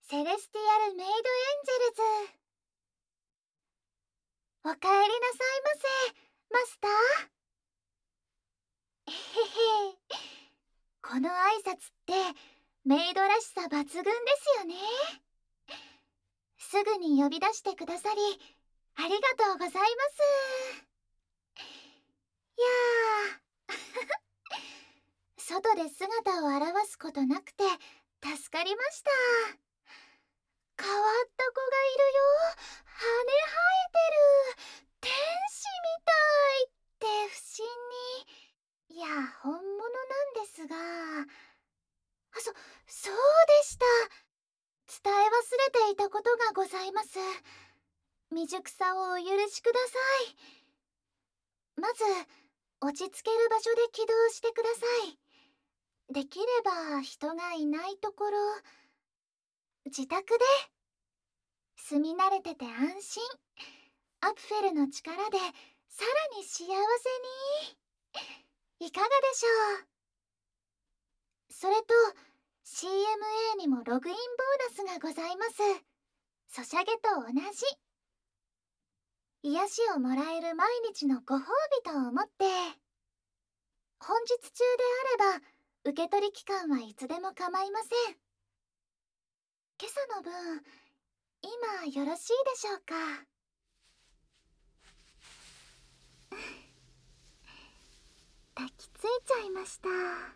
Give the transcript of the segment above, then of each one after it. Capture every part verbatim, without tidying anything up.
セレスティアルメイドエンジェルズ。おかえりなさいませ、マスター。へへへ。この挨拶ってメイドらしさ抜群ですよね。すぐに呼び出してくださりありがとうございます。いやー外で姿を現すことなくて助かりました。変わった子がいるよ。羽生えてる。天使みたいって不審に。いや、本物なんですが。あ、そ、そうでした。伝え忘れていたことがございます。未熟さをお許しください。まず、落ち着ける場所で起動してください。できれば人がいないところ、自宅で。住み慣れてて安心。アプフェルの力でさらに幸せに。いかがでしょう。それと シーエムエー にもログインボーナスがございます。ソシャゲと同じ。癒しをもらえる毎日のご褒美と思って。本日中であれば受け取り期間はいつでも構いません。今朝の分今よろしいでしょうか。抱きついちゃいました。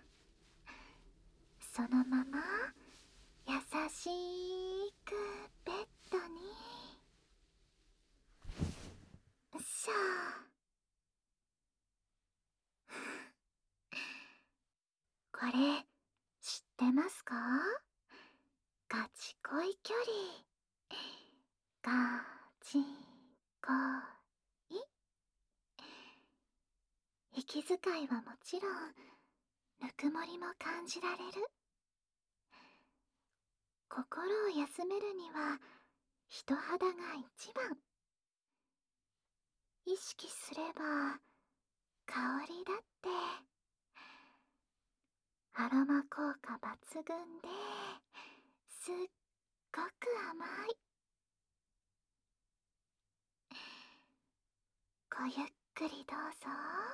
そのまま優しくベッドにしゃー。これ知ってますか？ガチ恋距離。ガチ恋。息遣いはもちろんぬくもりも感じられる。心を休めるには人肌が一番。意識すれば香りだってアロマ効果抜群ですっごく甘い。ごゆっくりどうぞ。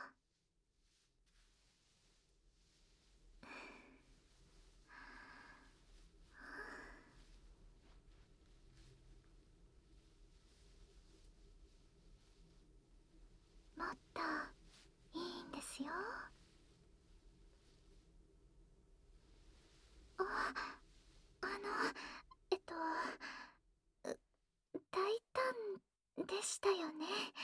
もっといいんですよ。あ、あのえっと大胆でしたよね。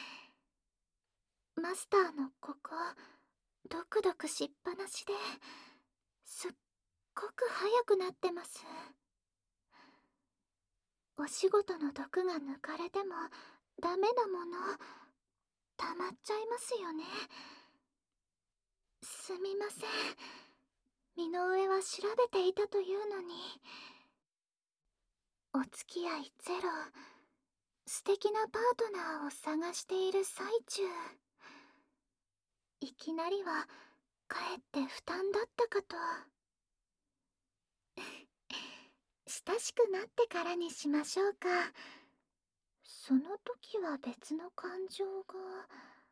マスターのここドクドクしっぱなしですっごく早くなってます。お仕事の毒が抜かれてもダメなもの溜まっちゃいますよね。すみません。身の上は調べていたというのに。お付き合いゼロ、素敵なパートナーを探している最中、いきなりはかえって負担だったかと。親しくなってからにしましょうか。その時は別の感情が。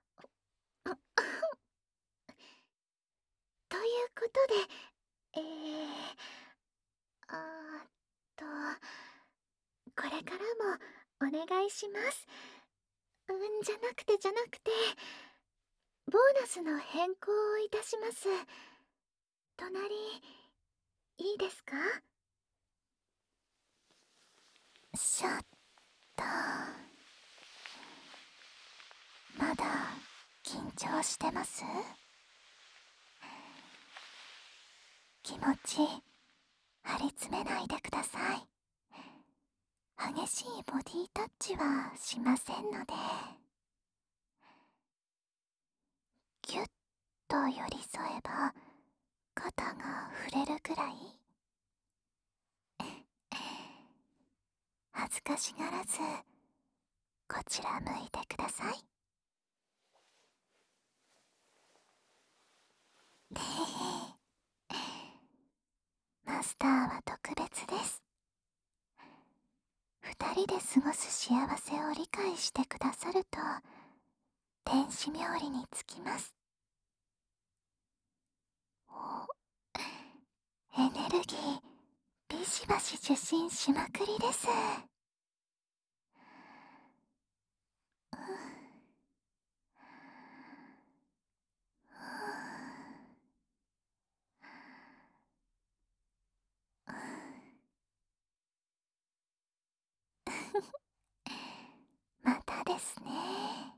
ということで、えー、あーっと、これからもお願いします。うんじゃなくてじゃなくて、ボーナスの変更をいたします。隣、いいですか？シャッター。まだ緊張してます？気持ち張り詰めないでください。激しいボディタッチはしませんので。ぎゅっと寄り添えば肩が触れるくらい。恥ずかしがらずこちら向いてください。ねえ、マスターは特別です。 過ごす幸せを理解してくださると天使冥利につきます。お、エネルギービシバシ受信しまくりです。またですね。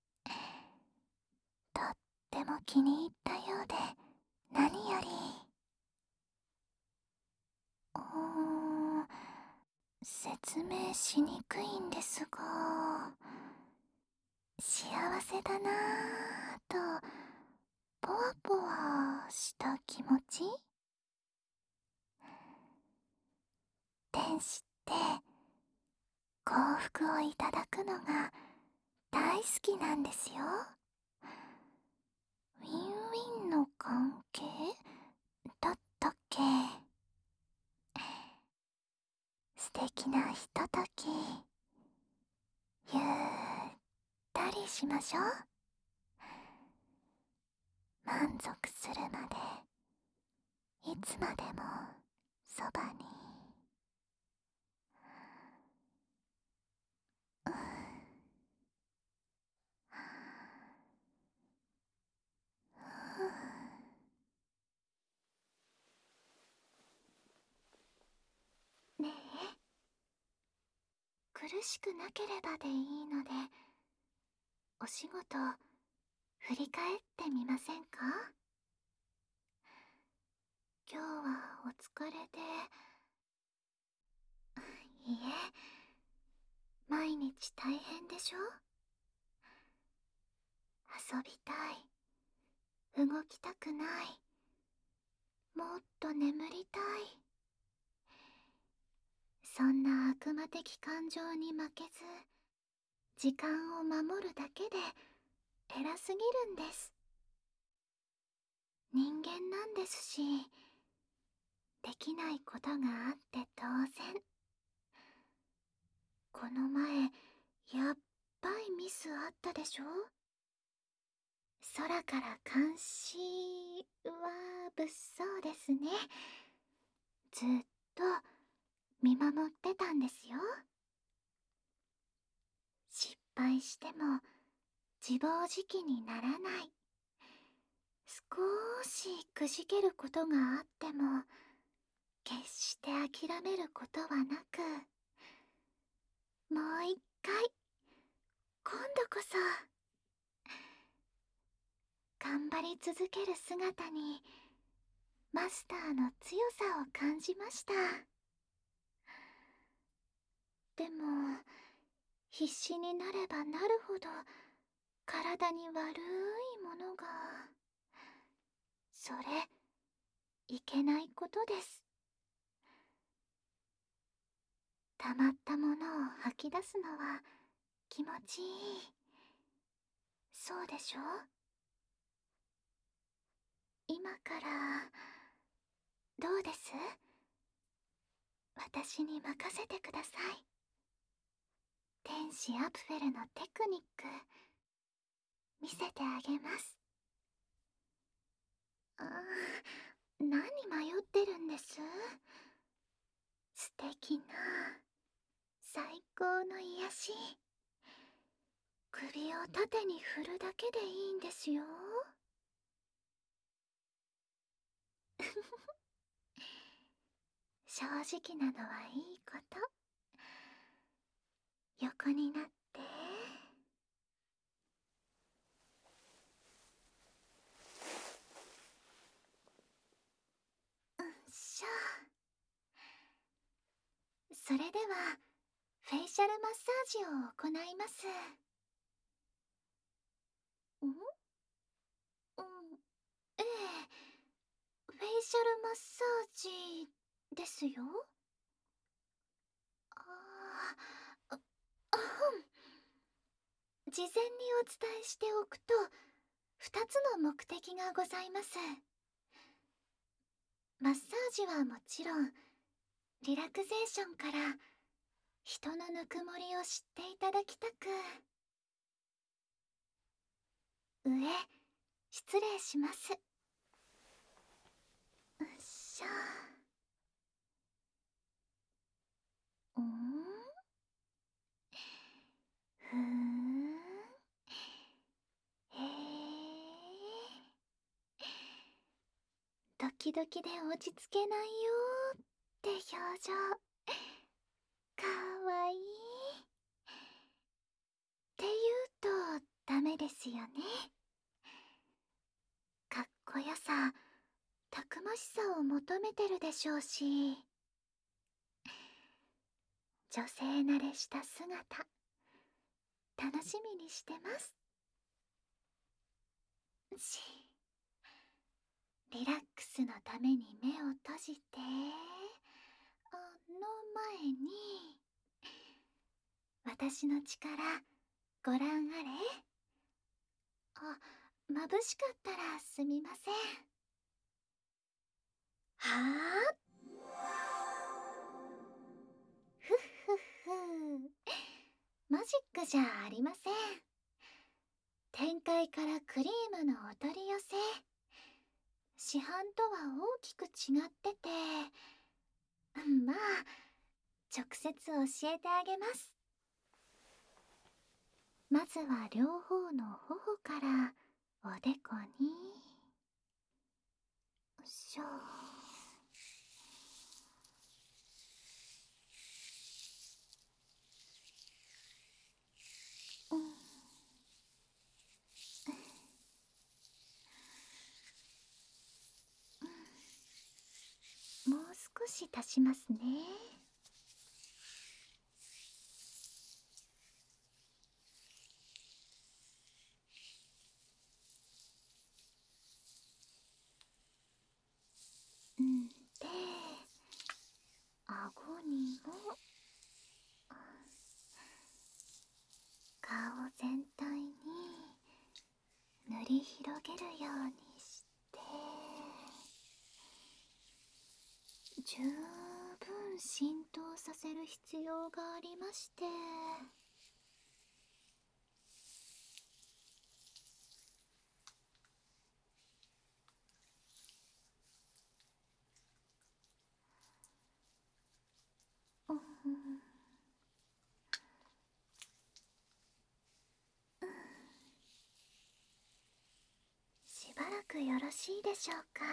とっても気に入ったようで何より。うーん、説明しにくいんですが、幸せだなぁとポワポワした気持ち。天使って幸福をいただくのが大好きなんですよ。ウィンウィンの関係だったっけ。素敵なひとときゆったりしましょう。満足するまでいつまでもそばに。ねえ、苦しくなければでいいのでお仕事振り返ってみませんか？今日はお疲れで。いいえ、毎日大変でしょ？遊びたい、動きたくない、もっと眠りたい。そんな悪魔的感情に負けず時間を守るだけで偉すぎるんです。人間なんですし、できないことがあって当然。この前やっばいミスあったでしょ？空から監視は物騒ですね。ずっと見守ってたんですよ。失敗しても自暴自棄にならない。少しくじけることがあっても決して諦めることはなく、もう一回、今度こそ頑張り続ける姿にマスターの強さを感じました。でも必死になればなるほど体に悪いものが。それいけないことです。溜まったものを吐き出すのは気持ちいい。そうでしょ？今からどうです？私に任せてください。天使アプフェルのテクニック見せてあげます。あー、何迷ってるんです？素敵な最高の癒し。首を縦に振るだけでいいんですよ。正直なのはいいこと。横になって。うんしょ。それではフェイシャルマッサージを行います。ん？うん、ええ、フェイシャルマッサージですよ。ああ、あ事前にお伝えしておくとふたつの目的がございます。マッサージはもちろんリラクゼーションから人のぬくもりを知っていただきたく。上、失礼します。うっしょ。んふーん。へえ。ドキドキで落ち着けないよーって表情。かわいい。って言うとダメですよね。かっこよさ、たくましさを求めてるでしょうし、女性慣れした姿、楽しみにしてます。し、リラックスのために目を閉じて、あの前に、私の力、ご覧あれ。あ、眩しかったらすみません。はあ。ふっふっふ。マジックじゃありません。展開からクリームのお取り寄せ。市販とは大きく違ってて、まあ、直接教えてあげます。まずは両方の頬からおでこに。よいしょ。うん。もう少し足しますね。うんで、顎にも顔全体に塗り広げるようにして、十分浸透させる必要がありまして。うん、しばらくよろしいでしょうか。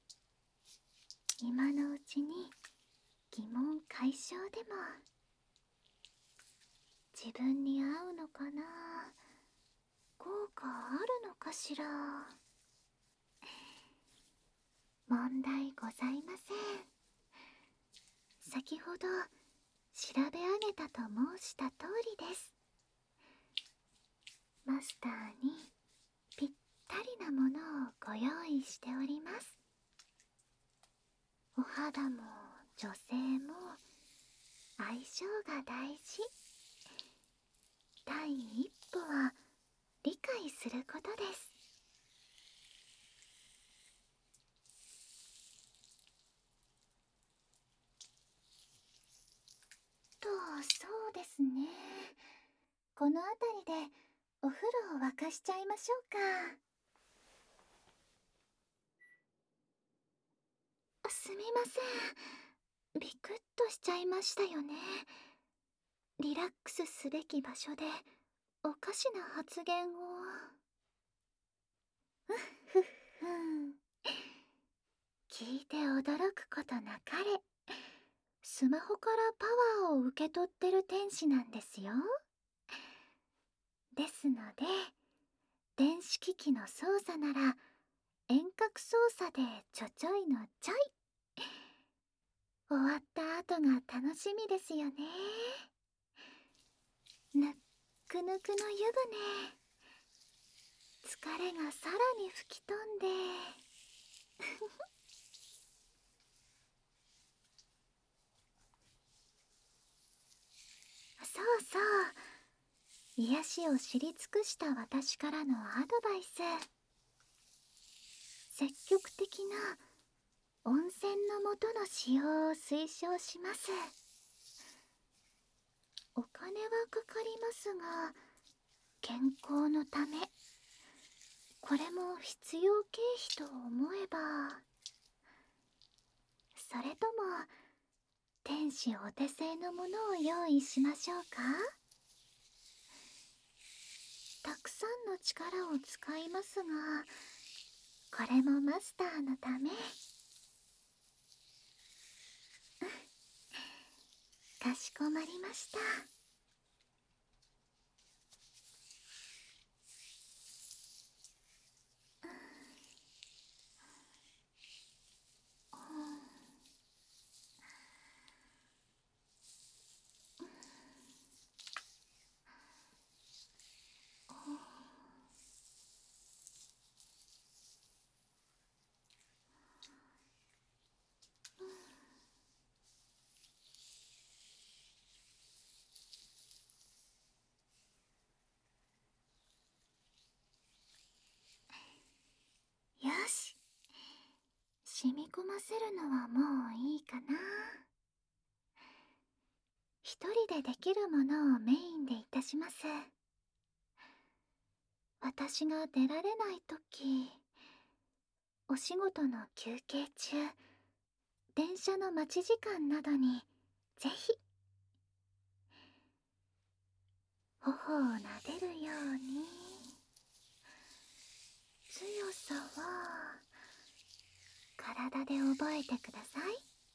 今のうちに疑問解消でも。自分に合うのかな、効果あるのかしら。問題ございません。先ほど調べ上げたと申した通りです。マスターにぴったりなものをご用意しております。お肌も女性も相性が大事。第一歩は理解することです。と、そうですね。この辺りでお風呂を沸かしちゃいましょうか。すみません。ビクッとしちゃいましたよね。リラックスすべき場所でおかしな発言を。うっふっふん。聞いて驚くことなかれ。スマホからパワーを受け取ってる天使なんですよ。ですので、電子機器の操作なら遠隔操作でちょちょいのちょい。終わった後が楽しみですよね。ぬっくぬくの湯船。疲れがさらに吹き飛んで。そうそう。癒しを知り尽くした私からのアドバイス。積極的な温泉の素の使用を推奨します。 お金はかかりますが、健康のため、これも必要経費と思えば。それとも天使お手製のものを用意しましょうか。たくさんの力を使いますが、これもマスターのため。かしこまりました。よし、染み込ませるのはもういいかな。一人でできるものをメインでいたします。私が出られないとき、お仕事の休憩中、電車の待ち時間などにぜひ。頬を撫でるように。強さは体で覚えてください。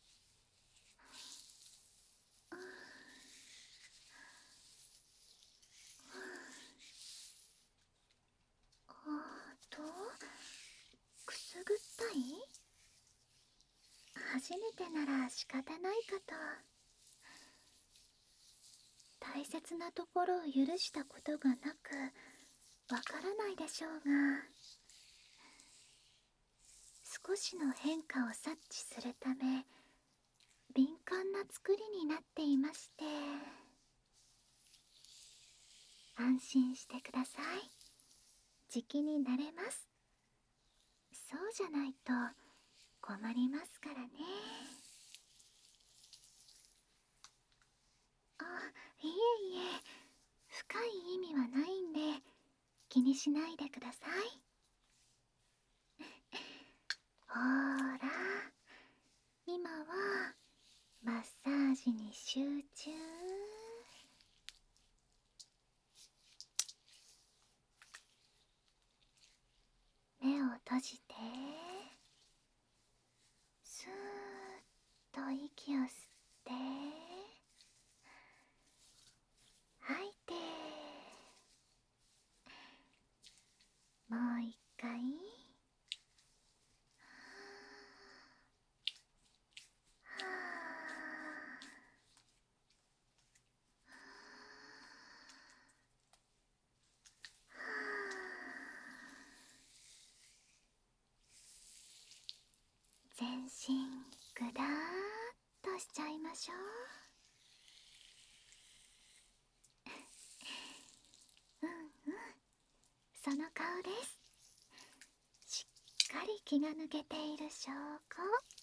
あと、くすぐったい？初めてなら仕方ないかと。大切なところを許したことがなく、わからないでしょうが、少しの変化を察知するため、敏感な作りになっていまして、安心してください。じきになれます。そうじゃないと困りますからね。あ、いえいえ、深い意味はないんで気にしないでください。ほーら、今はマッサージに集中。目を閉じて、スーッと息を吸って、吐いて、もう一回。はあ、全身ぐだーっとしちゃいましょう。うんうん、その顔です。しっかり気が抜けている証拠。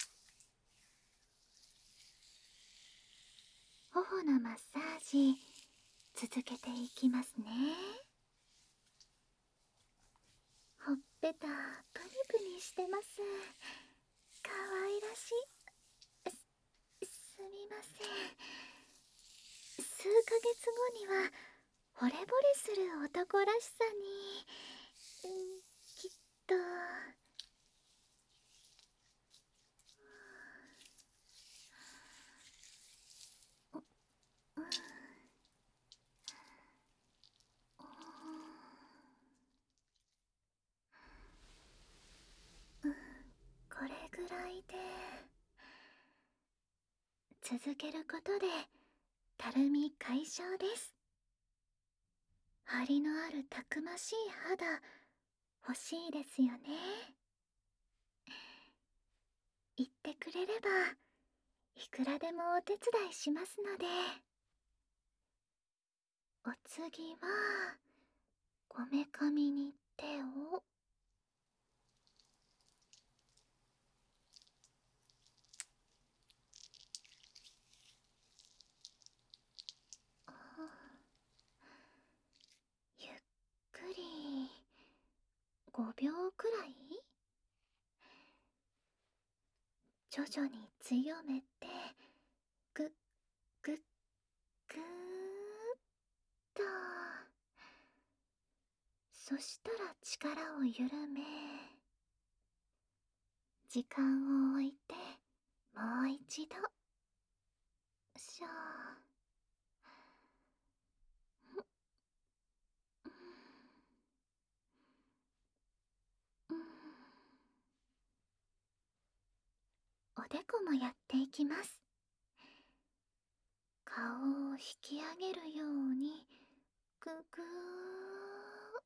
頬のマッサージ続けていきますね。ほっぺたプニプニしてます。かわいらしい。す、すみません。数ヶ月後には惚れ惚れする男らしさに、うん、きっと。うん、うん、これぐらいで。続けることでたるみ解消です。張りのあるたくましい肌欲しいですよね。言ってくれればいくらでもお手伝いしますので。お次はこめかみに手を。あくらい？徐々に強めて、ぐっぐっぐーっと。そしたら力を緩め、時間を置いてもう一度。しょー。うん。おでこもやっていきます。顔を引き上げるように、ぐぐー。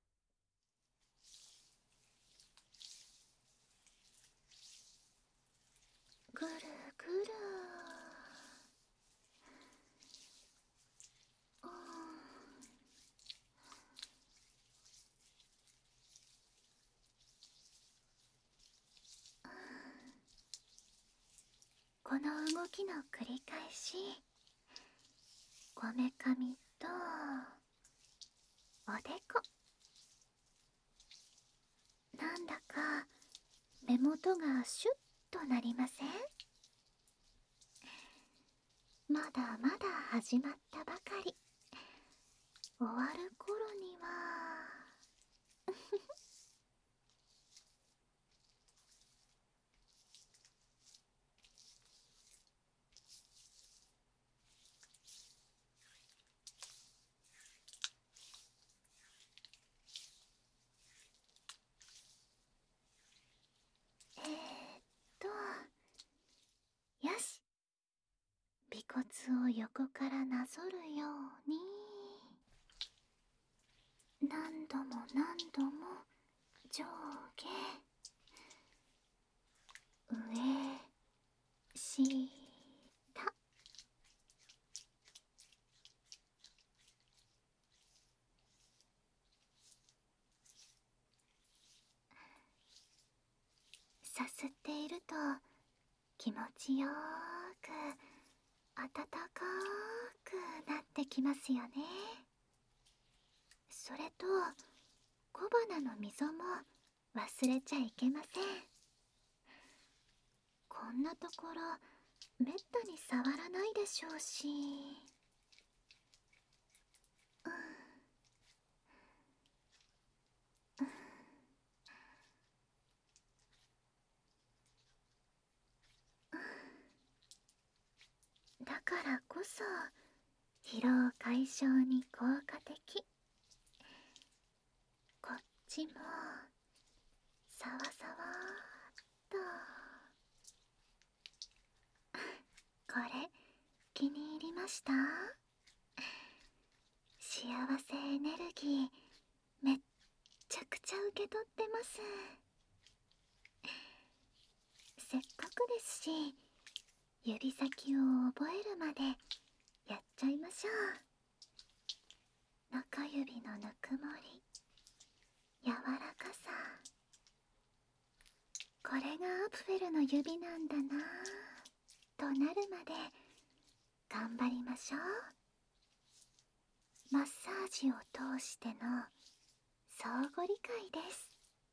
ぐるぐる。うん。この動きの繰り返し。こめかみとおでこ、なんだか目元がシュッとなりません？まだまだ始まったばかり。終わる頃にはえー、っとよし、尾骨を横からなぞるように、何度も何度も上下上下。さすっていると気持ちよーく暖かくなってきますよね。それと小鼻の溝も忘れちゃいけません。こんなところめったに触らないでしょうし。うんだからこそ疲労解消に効果的。こっちもさわさわっと。これ気に入りました？幸せエネルギーめっちゃくちゃ受け取ってます。せっかくですし、指先を覚えるまでやっちゃいましょう。中指のぬくもり、柔らかさ、これがアプフェルの指なんだなぁとなるまで頑張りましょう。マッサージを通しての相互理解です。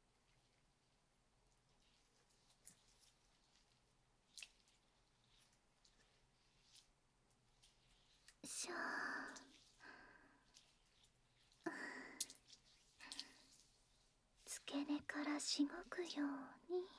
しょー。付け根からしごくように。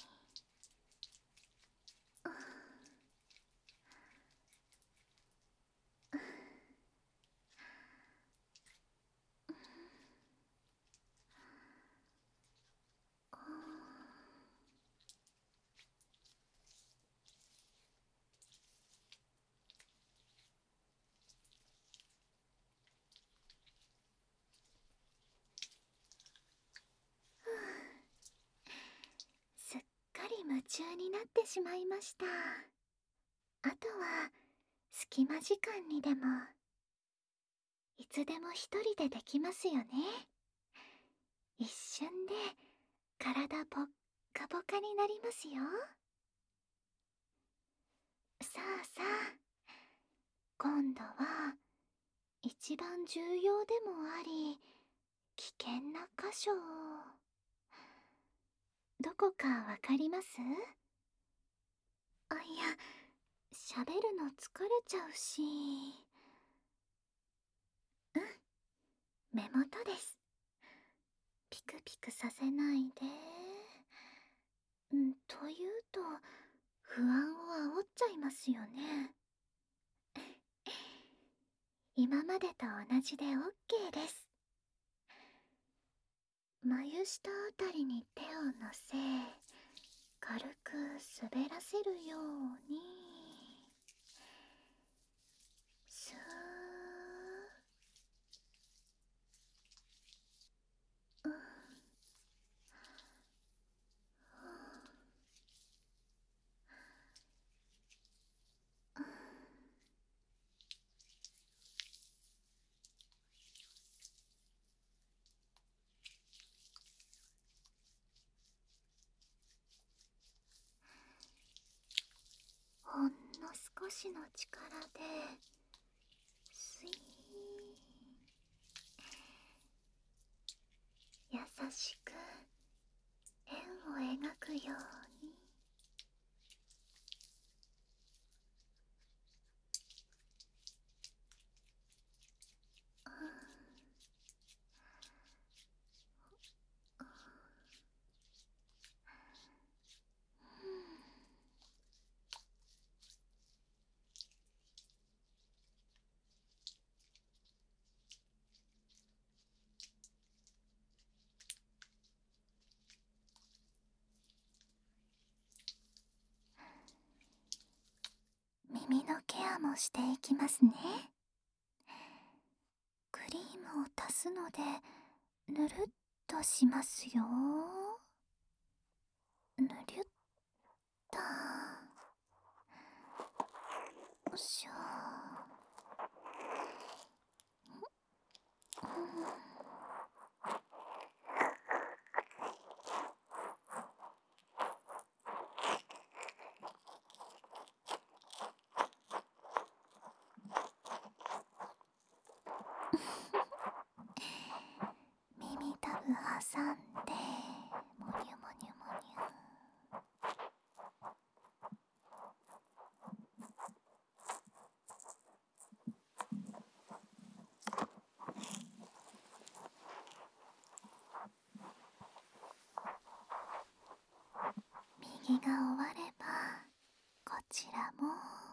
すっかり夢中になってしまいました。あとは隙間時間にでもいつでも一人でできますよね。一瞬で体ポッカポカになりますよ。さあさあ、今度は一番重要でもあり危険な箇所を。 どこかわかります？あ、いや、喋るの疲れちゃうし。うん、目元です。ピクピクさせないで。うん、というと不安を煽っちゃいますよね。今までと同じで オーケー です。眉下あたりに手を乗せ、軽く滑らせるように、スーッ、うん、ほんの少しの力でスイー、優しく円を描くように。耳のケアもしていきますね。クリームを足すのでぬるっとしますよ。ぬりゅっと。よいしょ。うん、耳たぶ挟んでもにゅもにゅもにゅ。右が終わればこちらも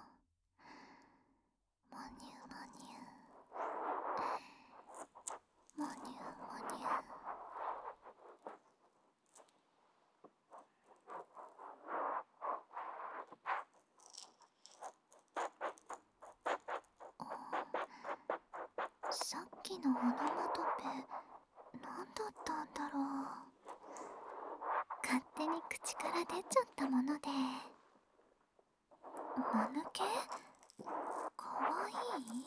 もにゅもにゅもにゅもにゅ。さっきのオノマトペ何だったんだろう。勝手に口から出ちゃったもので。間抜け？かわいい？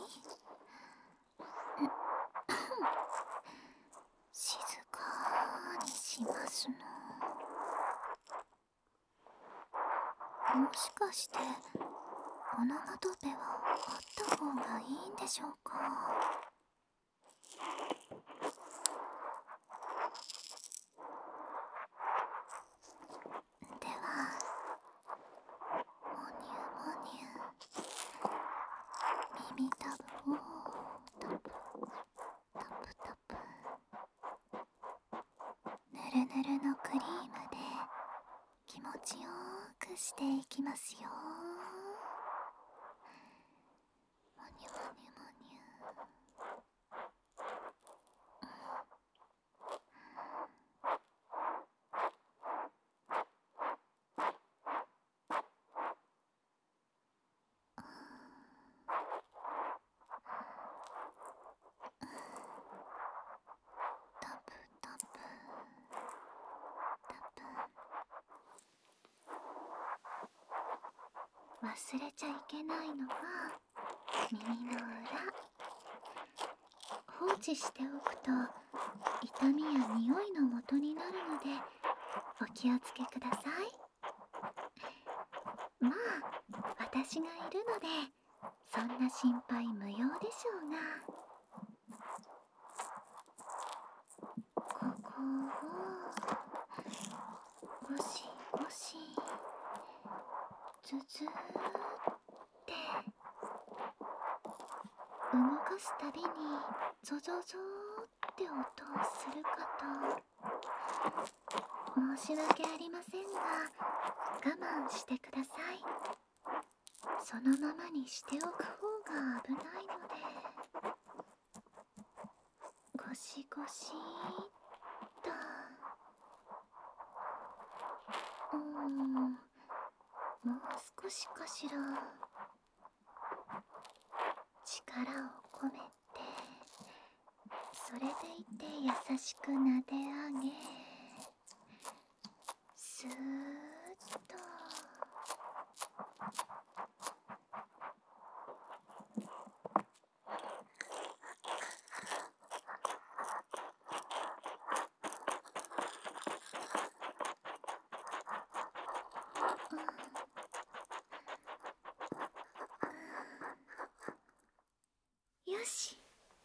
静かにしますの。もしかしてオノマトペはあった方がいいんでしょうか？ではもにゅもにゅ耳たぶをタプタプタプ。ぬるぬるのクリームで気持ちよくしていきますよ。もにゅもにゅもにゅ。タプタプタプ。忘れちゃいけないのは耳の裏。放置しておくと痛みや匂いの元になるのでお気をつけください。まあ私がいるのでそんな心配無用でしょうが。ここをゴシゴシズズーって動かすたびにゾゾゾーって音をするかと。申し訳ありませんが我慢してください。そのままにしておく方が危ないので。ゴシゴシーっと。うーん、もう少しかしら。力を込めて、それでいて優しく撫で上げ、スーッと。よし。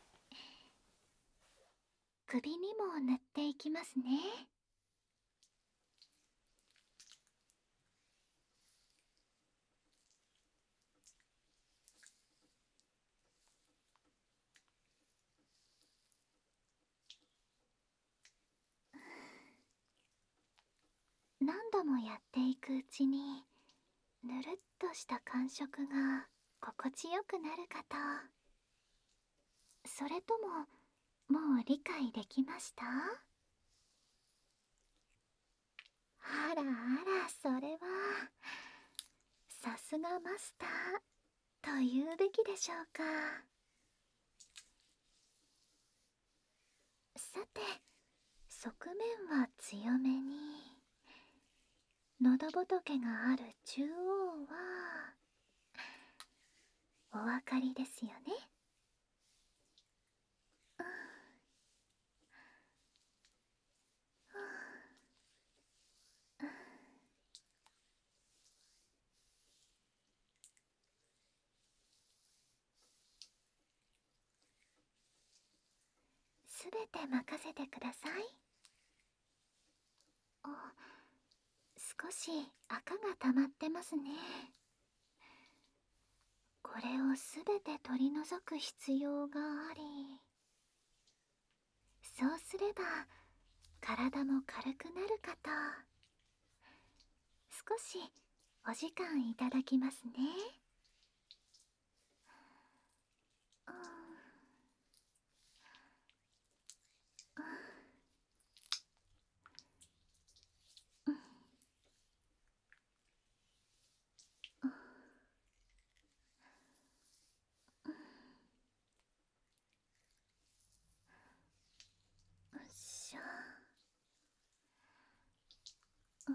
首にも塗っていきますね。何度もやっていくうちにぬるっとした感触が心地よくなるかと。それとももう理解できました？あらあら、それはさすがマスターと言うべきでしょうか。さて、側面は強めに。喉仏がある中央はお分かりですよね。すべて任せてください。あ、少し赤が溜まってますね。これをすべて取り除く必要があり、そうすれば体も軽くなるかと。少しお時間いただきますね。うん、うん、うん、よっしゃ。うん、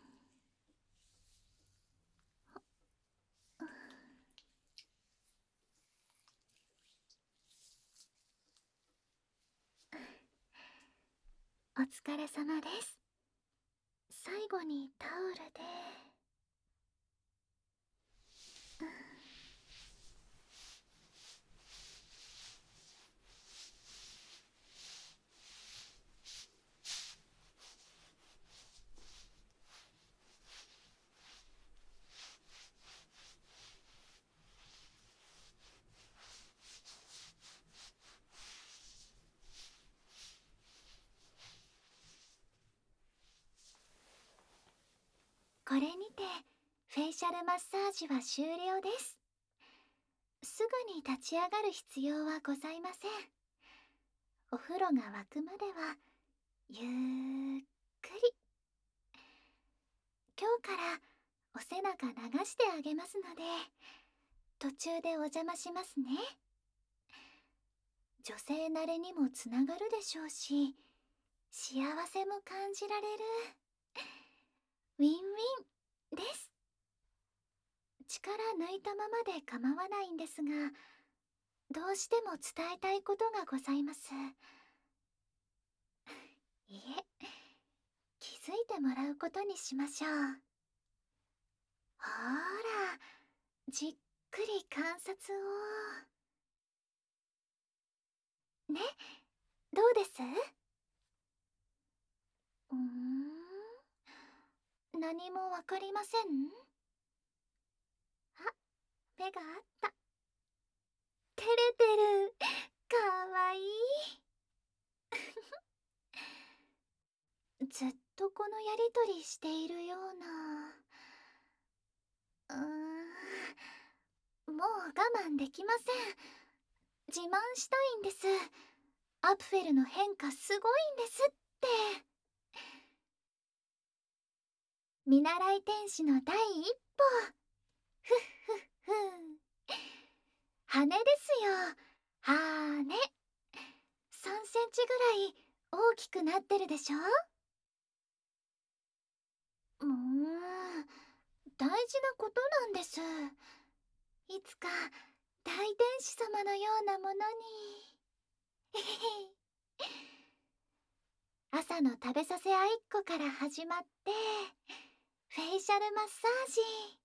お疲れ様です。最後にタオルで。これにてフェイシャルマッサージは終了です。すぐに立ち上がる必要はございません。お風呂が沸くまではゆっくり。今日からお背中流してあげますので、途中でお邪魔しますね。女性慣れにもつながるでしょうし、幸せも感じられるウィンウィンです。力抜いたままで構わないんですが、どうしても伝えたいことがございます。いえ、気づいてもらうことにしましょう。ほーら、じっくり観察を。ね、どうです？うーん、 何もわかりません？あ、目があった。照れてる。かわいい。ずっとこのやりとりしているような。うーん、もう我慢できません。自慢したいんです。アプフェルの変化すごいんですって。見習い天使の第一歩。ふっふっふ。羽ですよ。羽。さんセンチぐらい大きくなってるでしょ。もう大事なことなんです。いつか大天使様のようなものに。朝の食べさせ合いっこから始まって、フェイシャルマッサー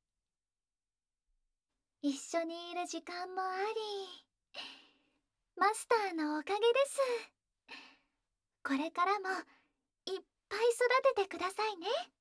ジ、一緒にいる時間もあり、マスターのおかげです。これからもいっぱい育ててくださいね。